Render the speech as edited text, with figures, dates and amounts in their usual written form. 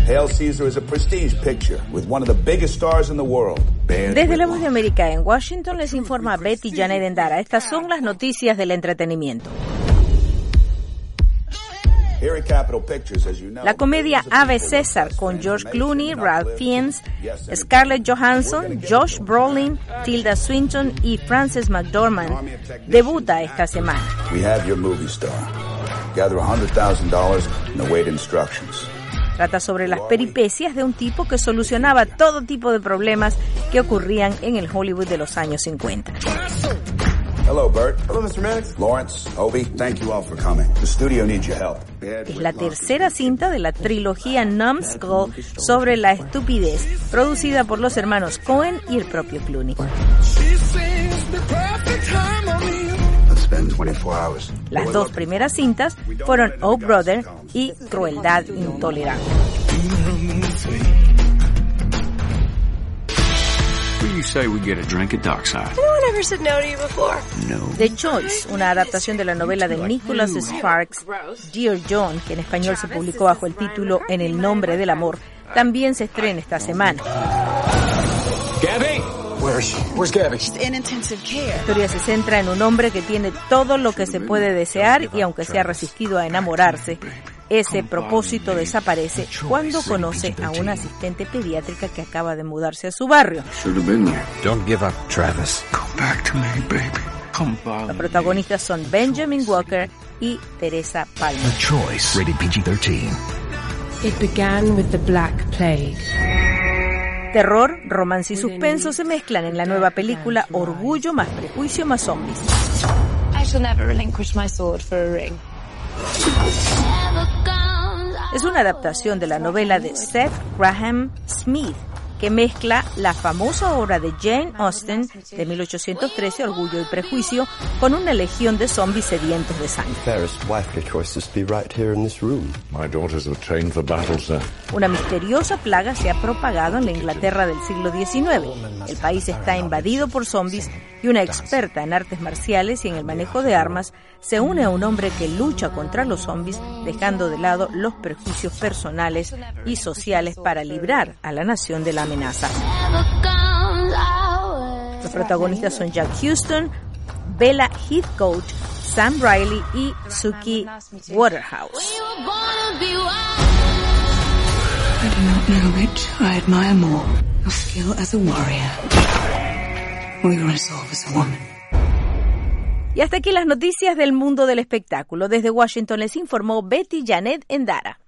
Hail Caesar is a prestige picture with one of the biggest stars in the world. Desde La Voz de América en Washington les informa Betty Janet Endara. Estas son las noticias del entretenimiento. La comedia Ave César con George Clooney, Ralph Fiennes, Scarlett Johansson, Josh Brolin, Tilda Swinton y Frances McDormand debuta esta semana. We have your movie star. Gather $100,000 and await instructions. Trata sobre las peripecias de un tipo que solucionaba todo tipo de problemas que ocurrían en el Hollywood de los años 50. Hello, Bert. Hello, Mr. Maddox. Lawrence, Obi, thank you all for coming. The studio needs your help. Es la tercera cinta de la trilogía Numbskull sobre la estupidez, producida por los hermanos Coen y el propio Clooney. Las dos primeras cintas fueron Oh Brother y Crueldad Intolerable. The Choice, una adaptación de la novela de Nicholas Sparks, Dear John, que en español se publicó bajo el título En el nombre del amor, también se estrena esta semana. Gabby, where's Gabby? La historia se centra en un hombre que tiene todo lo que se puede desear y aunque se ha resistido a enamorarse, ese propósito desaparece cuando conoce a una asistente pediátrica que acaba de mudarse a su barrio. Don't give up, Travis. Come back to me, baby. Los protagonistas son Benjamin Walker y Teresa Palmer. The Choice, rated PG-13. It began with the Black Plague. Terror, romance y suspenso se mezclan en la nueva película Orgullo más prejuicio más zombies. I shall never relinquish my sword for a ring. Es una adaptación de la novela de Seth Graham Smith, que mezcla la famosa obra de Jane Austen de 1813, Orgullo y Prejuicio, con una legión de zombies sedientos de sangre. Una misteriosa plaga se ha propagado en la Inglaterra del siglo XIX. El país está invadido por zombies y una experta en artes marciales y en el manejo de armas se une a un hombre que lucha contra los zombies, dejando de lado los prejuicios personales y sociales para librar a la nación de la amenaza. Los protagonistas son Jack Huston, Bella Heathcote, Sam Riley y Suki Waterhouse. I do not know which I admire more, your skill as a warrior or your resolve as a woman. Y hasta aquí las noticias del mundo del espectáculo. Desde Washington les informó Betty Janet Endara.